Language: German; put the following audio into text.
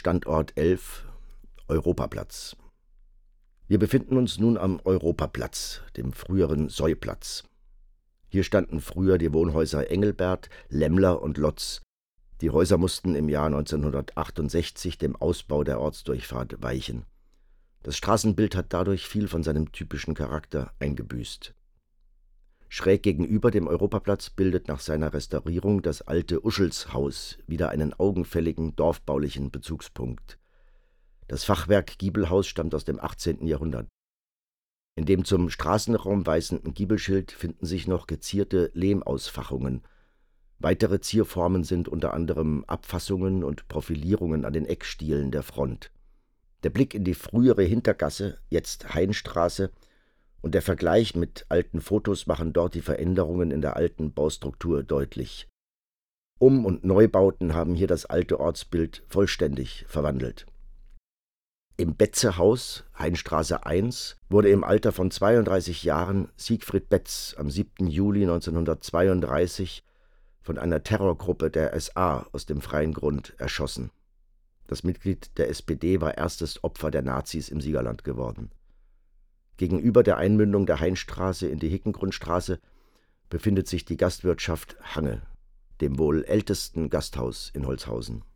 Standort 11, Europaplatz. Wir befinden uns nun am Europaplatz, dem früheren Soyplatz. Hier standen früher die Wohnhäuser Engelbert, Lemmler und Lotz. Die Häuser mussten im Jahr 1968 dem Ausbau der Ortsdurchfahrt weichen. Das Straßenbild hat dadurch viel von seinem typischen Charakter eingebüßt. Schräg gegenüber dem Europaplatz bildet nach seiner Restaurierung das alte Uschelshaus wieder einen augenfälligen dorfbaulichen Bezugspunkt. Das Fachwerk Giebelhaus stammt aus dem 18. Jahrhundert. In dem zum Straßenraum weisenden Giebelschild finden sich noch gezierte Lehmausfachungen. Weitere Zierformen sind unter anderem Abfassungen und Profilierungen an den Eckstielen der Front. Der Blick in die frühere Hintergasse, jetzt Hainstraße, und der Vergleich mit alten Fotos machen dort die Veränderungen in der alten Baustruktur deutlich. Um- und Neubauten haben hier das alte Ortsbild vollständig verwandelt. Im Betze-Haus, Hainstraße 1, wurde im Alter von 32 Jahren Siegfried Betz am 7. Juli 1932 von einer Terrorgruppe der SA aus dem freien Grund erschossen. Das Mitglied der SPD war erstes Opfer der Nazis im Siegerland geworden. Gegenüber der Einmündung der Hainstraße in die Hickengrundstraße befindet sich die Gastwirtschaft Hange, dem wohl ältesten Gasthaus in Holzhausen.